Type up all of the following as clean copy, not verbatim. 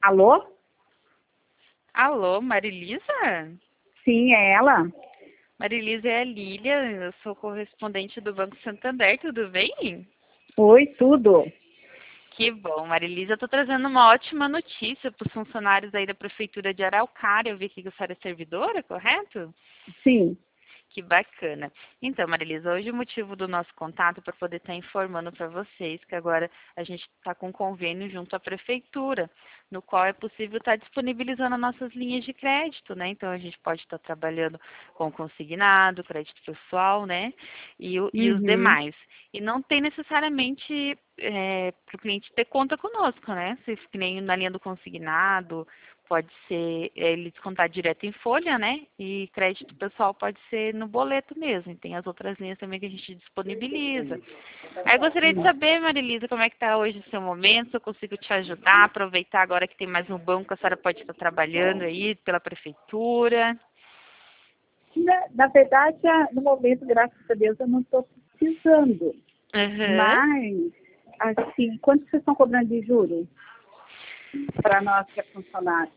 Alô? Alô, Marilisa? Sim, é ela? Marilisa é a Lília, eu sou correspondente do Banco Santander, tudo bem? Oi, tudo? Que bom, Marilisa, eu estou trazendo uma ótima notícia para os funcionários aí da Prefeitura de Araucária. Eu vi que a senhora é servidora, correto? Sim. Que bacana. Então, Marilisa, hoje o motivo do nosso contato é para poder estar informando para vocês que agora a gente está com um convênio junto à Prefeitura, no qual é possível estar disponibilizando nossas linhas de crédito, né? Então, a gente pode estar trabalhando com consignado, crédito pessoal, né? E os Uhum. demais. E não tem necessariamente para o cliente ter conta conosco, né? Se que nem na linha do consignado, pode ser ele descontar direto em folha, né? E crédito pessoal pode ser no boleto mesmo. E tem as outras linhas também que a gente disponibiliza. Aí eu gostaria de saber, Marilisa, como é que está hoje o seu momento, se eu consigo te ajudar, aproveitar agora que tem mais um banco que a senhora pode estar trabalhando aí pela prefeitura. Na verdade, no momento, graças a Deus, eu não estou precisando. Uhum. Mas, assim, quanto vocês estão cobrando de juros para nós que é funcionário?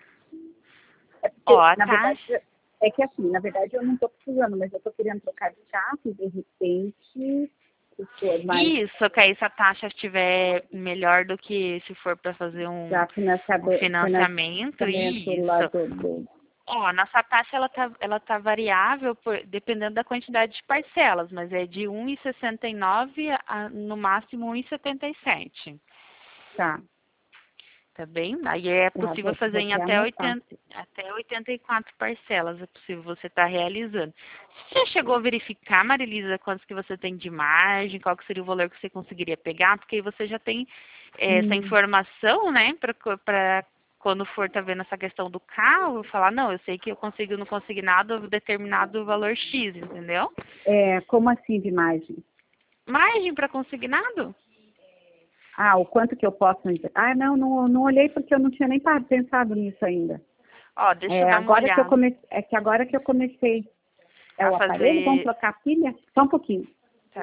É Ó, porque, a na verdade, taxa. na verdade, eu não estou precisando, mas eu estou querendo trocar de carro e, de repente, se for mais Isso, que aí se a taxa estiver melhor do que se for para fazer um já financiamento, financiamento lá isso. Ó, a nossa taxa ela tá variável dependendo da quantidade de parcelas, mas é de 1,69 a no máximo 1,77. Tá, Tá bem? Aí é tá, possível fazer vou em até até anotar. 80, até 84 parcelas, é possível você estar realizando. Você já chegou a verificar, Marilisa, quantos que você tem de margem, qual que seria o valor que você conseguiria pegar? Porque aí você já tem essa Hum. informação, né, para quando for tá vendo essa questão do carro, falar, não, eu sei que eu consigo no consignado determinado valor X, entendeu? Como assim de margem? Margem para consignado? Ah, o quanto que eu posso... não olhei porque eu não tinha nem pensado nisso ainda. Ó, deixa eu dar uma olhada. É que agora que eu comecei. É A o aparelho? Vamos fazer. trocar a pilha? Só um pouquinho. Tá.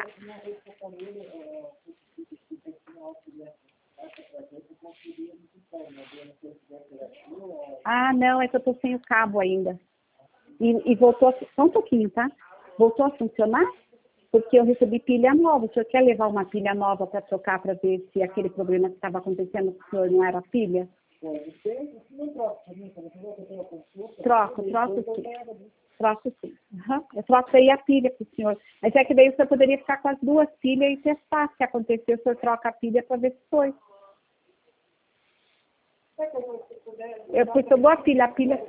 Ah, não, é que eu tô sem o cabo ainda. E voltou só um pouquinho, tá? Voltou a funcionar? Porque eu recebi pilha nova. O senhor quer levar uma pilha nova para trocar para ver se aquele problema que estava acontecendo com o senhor não era a pilha? Troco sim. Troco sim. Uhum. Eu troco aí a pilha para o senhor. Mas é que daí o senhor poderia ficar com as duas pilhas e testar. Se acontecer, o senhor troca a pilha para ver se foi. Porque eu dou a pilha.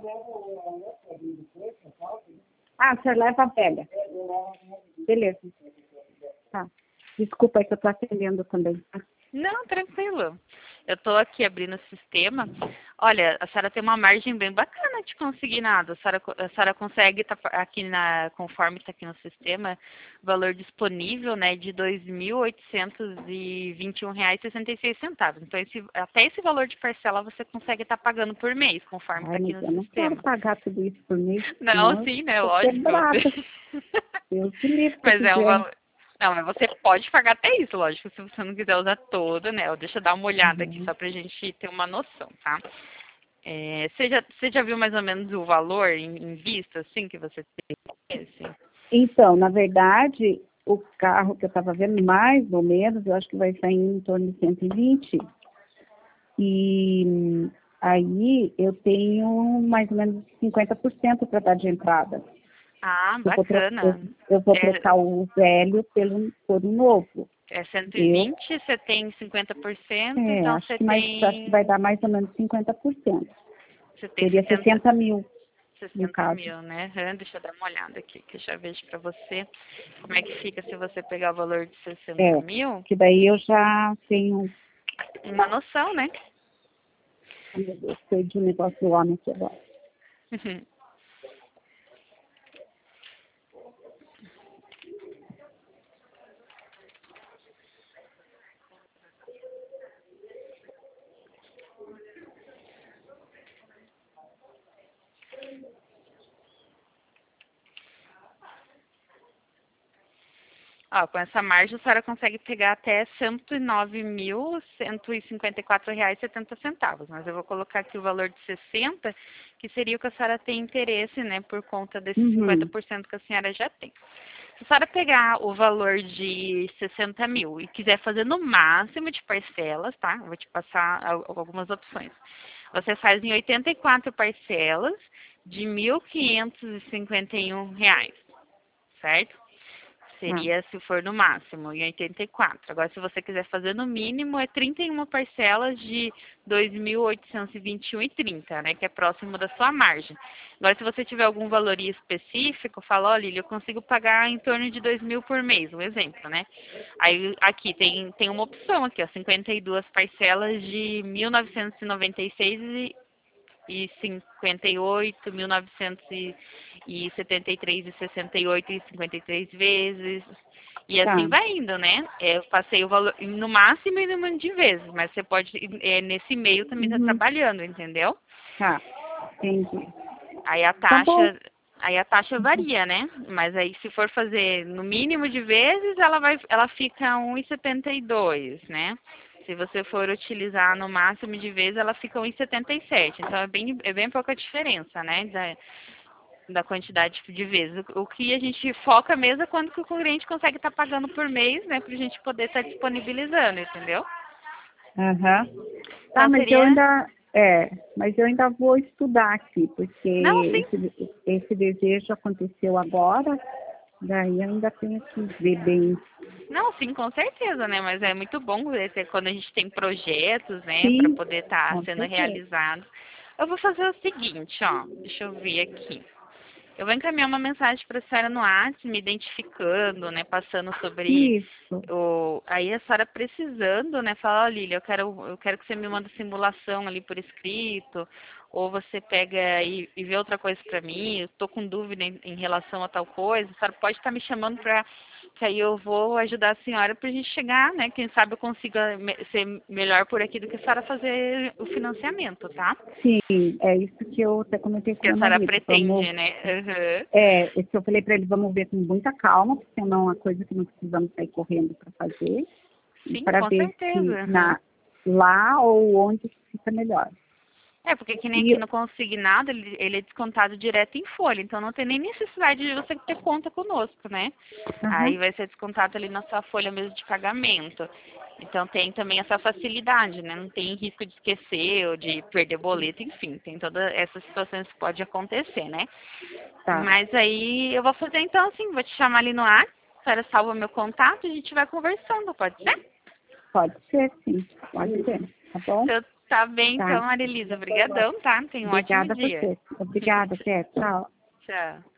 Ah, o senhor leva a velha. Beleza. Tá. Desculpa aí que eu estou atendendo também. Tá? Não, tranquilo. Eu estou aqui abrindo o sistema. Olha, a senhora tem uma margem bem bacana de consignado. A senhora consegue, tá, aqui conforme está aqui no sistema, valor disponível, né, de R$ 2.821,66. Então, até esse valor de parcela você consegue estar pagando por mês, conforme está Ai, aqui mas no eu não quero sistema. pagar tudo isso por mês, Não, senão sim, né, eu lógico. quebrada. Deus me livre se eu Mas é um quiser. valor. Não, mas você pode pagar até isso, lógico, se você não quiser usar toda, né? Deixa eu dar uma olhada aqui Uhum. só pra gente ter uma noção, tá? Você já viu mais ou menos o valor em vista, assim, que você tem? Assim? Então, na verdade, o carro que eu estava vendo, mais ou menos, eu acho que vai sair em torno de 120. E aí eu tenho mais ou menos 50% para dar de entrada. Ah, Eu vou, tro bacana. eu vou É, trocar o velho por um novo. é Eu 120, você tem 50%, então acho que vai dar mais ou menos 50%. você tem Seria 60, 60 mil, no 60 caso. mil, né? Deixa eu dar uma olhada aqui, que eu já vejo pra você como é que fica se você pegar o valor de 60 mil. Que daí eu já tenho... Uma noção, né? Ai, meu Deus, perdi o negócio do homem aqui agora. Ó, com essa margem, a senhora consegue pegar até R$ 109.154,70. Mas eu vou colocar aqui o valor de 60, que seria o que a senhora tem interesse, né? Por conta desses 50% que a senhora já tem. Se a senhora pegar o valor de 60 mil e quiser fazer no máximo de parcelas, tá? Eu vou te passar algumas opções. Você faz em 84 parcelas de R$ 1.551, certo? Seria se for no máximo, em 84. Agora, se você quiser fazer no mínimo, é 31 parcelas de R$ 2.821,30, né? Que é próximo da sua margem. Agora, se você tiver algum valor específico, fala, ó, Lília, eu consigo pagar em torno de 2.000 por mês, um exemplo, né? Aí, aqui tem uma opção aqui, ó, 52 parcelas de R$ 1.996,58, 1973,68 vezes. E assim vai indo, né? Eu passei o valor no máximo e no número de vezes, mas você pode, nesse meio também tá trabalhando, entendeu? Tá, entendi. Aí a taxa, aí a taxa varia, né? Mas aí se for fazer no mínimo de vezes, ela fica 1,72, né? Se você for utilizar no máximo de vezes, ela fica 1,77. Então é bem pouca diferença, né? Da quantidade de vezes. O que a gente foca mesmo é quando que o cliente consegue estar pagando por mês, né? Pra gente poder estar disponibilizando, entendeu? Tá, Então, mas seria... mas eu ainda vou estudar aqui, porque Não, sim. esse desejo aconteceu agora, daí eu ainda tenho que ver bem. Não, sim, com certeza, né? Mas é muito bom quando a gente tem projetos, né? Para Sim, poder estar com sendo certeza. realizados. Eu vou fazer o seguinte, ó. Deixa eu ver aqui. Eu vou encaminhar uma mensagem para a senhora no WhatsApp, me identificando, né? Passando sobre Isso. aí a senhora precisando, né? Fala, ó, Lília, eu quero que você me mande simulação ali por escrito, ou você pega e vê outra coisa para mim, eu tô com dúvida em relação a tal coisa, a senhora pode estar me chamando para que aí eu vou ajudar a senhora para a gente chegar, né? Quem sabe eu consiga ser melhor por aqui do que a senhora fazer o financiamento, tá? Sim, é isso que eu até comentei com Que a meu senhora marido. pretende, né? Uhum. Esse eu falei para ele, vamos ver com muita calma, porque senão é uma coisa que não precisamos sair correndo para fazer, e Sim, para com ver se certeza. Uhum. lá ou onde fica melhor. É, porque que nem E aqui no consignado, ele é descontado direto em folha, então não tem nem necessidade de você ter conta conosco, né? Aí aham, vai ser descontado ali na sua folha mesmo de pagamento. Então tem também essa facilidade, né? Não tem risco de esquecer ou de perder boleto, enfim, tem todas essas situações que pode acontecer, né? tá, Mas aí eu vou fazer então assim, vou te chamar ali no ar, a senhora salva meu contato e a gente vai conversando, pode ser? pode ser, sim, pode ser, tá bom? Então, tá bem Tá, então, Marilisa. Obrigadão, tá? Tenha um ótimo obrigada a dia. você. Obrigada, Té, tchau. Tchau.